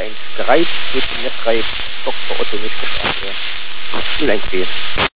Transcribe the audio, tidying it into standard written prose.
ein Streit mit dem Netzreif Dr. Otto nicht gestanden werden. Ich will ein Quiz.